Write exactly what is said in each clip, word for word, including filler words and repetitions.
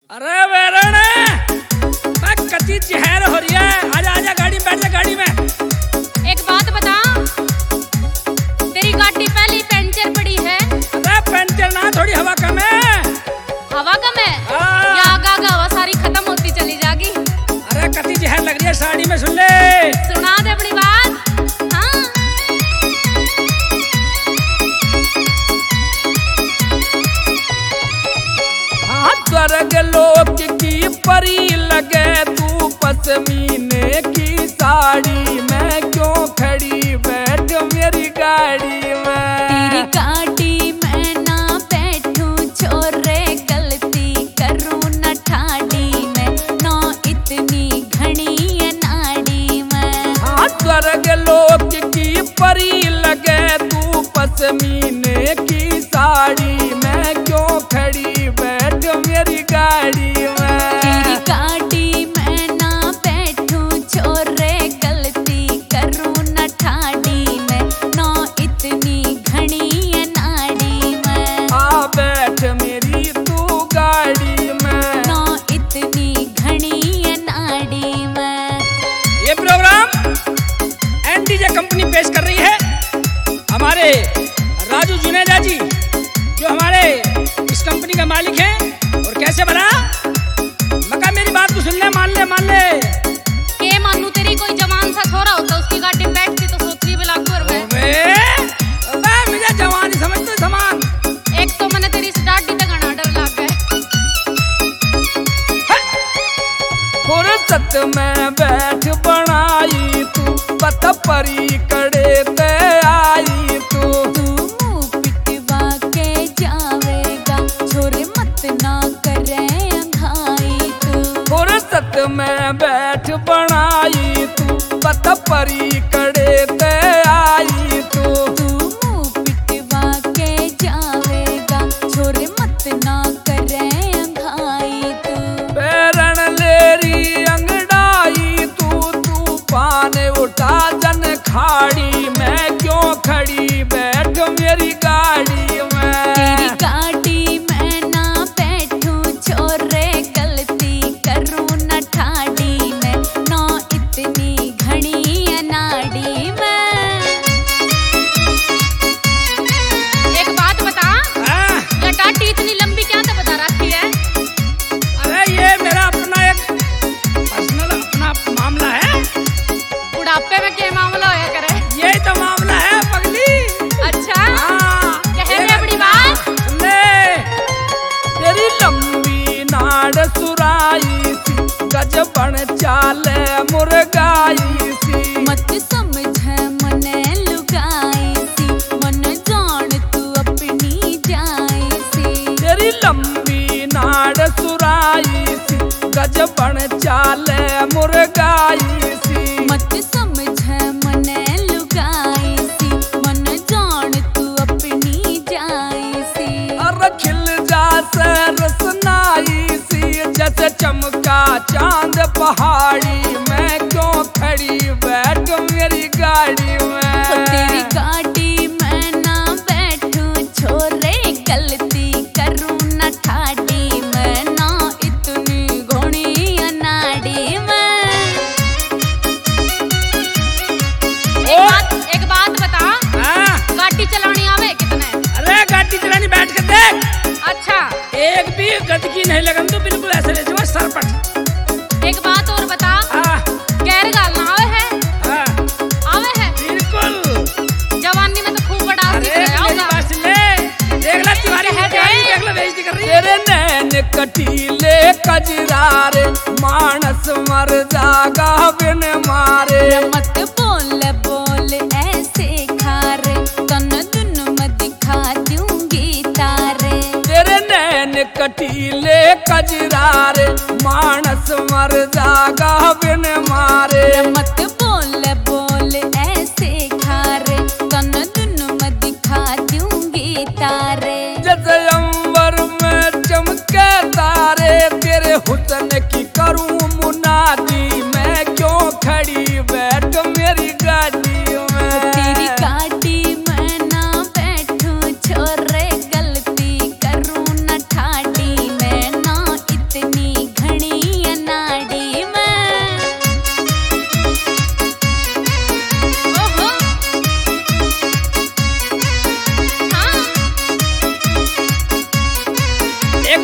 अरे वेरण मैं कति जहर हो रही है। आजा आजा गाड़ी में बैठ जा गाड़ी में। एक बात बता, तेरी गाड़ी पहले पंचर पड़ी है। अरे पंचर ना, थोड़ी हवा कम है। हवा कम है? हाँ। या आगा आगा हवा सारी खत्म होती चली जाएगी। अरे कति जहर लग रही है साड़ी में, सुन ले। सुना दे अपनी बात। हाँ। हाँ स्वर्ग लोक की परी लगे तू, पश्मीने की साड़ी में क्यों खड़ी बैठ मेरी गाड़ी में। तेरी गाड़ी में ना बैठूं छोरे, गलती करूं न ठाड़ी में, ना इतनी घनी है नाड़ी में। हाँ स्वर्ग लोक की परी लगे तू, पश्मीने की साड़ी में क्यों खड़ी बैठ मेरी गाड़ी में। तेरी गाड़ी में ना बैठूं छोरे, गलती करूं न ठाड़ी में, ना इतनी घनी है नाड़ी में। आ बैठ मेरी तू गाड़ी में, ना इतनी घनी है नाड़ी में। ये प्रोग्राम एनडीजे कंपनी पेश कर रही है। हमारे राजू जुनेजा जी जो हमारे इस कंपनी का मालिक हैं। और कैसे बना मका, मेरी बात को सुन ले, मान ले मान ले। के मानू, तेरी कोई जवान सा छोरा होता उसकी गाड़ी में बैठती तो सोचती भी लाख रुपए। अबे मुझे जवानी समझते समान। एक तो मैंने तेरी स्टार्ट दी तक घना डर लग गए। फुर्सत में बैठ बनाई तू, पत परी कड़े ते आई तू। तू मुंह पिटवा के जावेगा छोरे, मत ना करे अंघाई तू। फुर्सत में बैठ बनाई तू, पत परी कड़े ते आई तू। तू मुंह पिटवा के जावेगा छोरे, मत ना करे अंघाई तू। बैरण लेरी अंगड़ाई तू, तू पाने उठा जन खाड़ी में क्यों खड़ी बैठ मेरी गाड़ी में। तेरी गाड़ी में ना बैठूं छोरे, गलती करूं न ठाड़ी में, ना इतनी घनी है नाड़ी में। एक बात बता, हाँ? ये टाटी इतनी लंबी क्या तो बता रखी है? अरे ये मेरा अपना एक पर्सनल अपना मामला है। बुढ़ापे में क्या मामला होया करे? यही तो मामला है पगली। अच्छा, हाँ, कहे दे अपनी बात। ले तेरी लंबी नाड़ सुराई सी, गज बन चाले मुर्गाई सी। मत समझ मने लुगाई सी, मन जान तू अपनी जाई सी। तेरी लंबी नाड़ सुराई सी, गज बन चाले मुर्गाई सी। मत समझ मने लुगाई सी, मन जान तू अपनी जाई सी। और खिल जा से रसनाई सी, जैसे चमका चांद पहाड़ी में क्यों खड़ी बैठ मेरी गाड़ी में। ओ तेरी गाड़ी में ना बैठूं छोरे, गलती करूं न ठाड़ी में, ना इतनी घोड़ी अनाड़ी में। एक बात एक बात बता, हाँ? गाड़ी चलानी आवे कितने? अरे गाड़ी चलानी बैठ कर देख, अच्छा, एक भी गदगी नहीं लगन तो बिल्कुल ऐसे ले जाओ सरपट। एक बात और बता, हाँ गैर गालना आवे है? हाँ आवे है? बिल्कुल। जवानी में तो खूब बड़ा अरे मेरी बात सुन ले, देख ला तुम्हारी कह दे। गाड़ी, देख ला बेइज्जती कर रही है। तेरे नैन कटीले कजरारे, मानस मर जागा बिन मारे। मत बोल बोल ऐसे खारे, तन दुन में दिखा दूंगी तारे। तेरे नैन कटीले कजरारे, मानस मर जागा बिन मारे। मत बोल बोल ऐसे खारे, तन दुन में दिखा दूंगी तारे। जैसे अंबर में चमके तारे, तेरे हुस्न की करूं मुनादी, मैं क्यों खड़ी बैठ मेरी गाड़ी में। तेरी गाड़ी में ना बैठूं छोरे, गलती करूं न ठाड़ी में, ना इतनी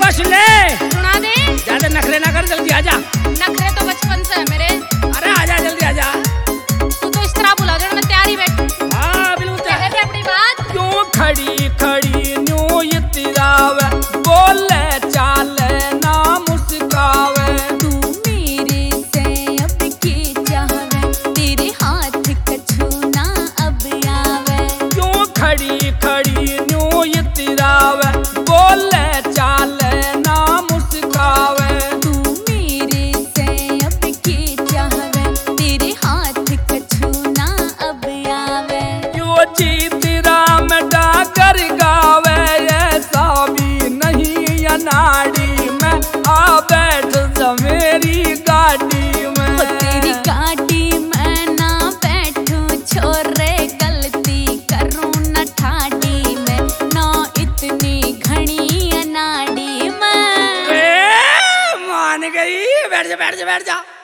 बात सुन ले। सुना दे। ज्यादा नखरे ना कर, जल्दी आजा। नखरे तो बचपन से है मेरे। अरे आजा, जल्दी आजा। तू तो इस तरह बुला दे, मैं तैयार ही बैठ। हाँ बिल्कुल कह दे अपनी बात। क्यों खड़ी खड़ी न्यू इतरावे, बोले चाले ना मुस्कावे। तू मेरे से अब की चाहवे, तेरे हाथ कछु ना अब आवे। क्यों खड़ी खड़ी न्यू इतरावे, बोले चाले ना मुस्कावे। तू मेरे से अब की चाहवे, तेरे हाथ कछु ना अब आवे। यो जीत राम डाकर गावे, ऐसा भी नहीं अनाड़ी में आ बैठ जा मेरी गाड़ी में। ओ तेरी गाड़ी में ना बैठूं छोरे, गलती करूं न ठाडी में, ना इतनी घनी अनाड़ी में। ए, मान गई, बैठ जा बैठ जा बैठ जा।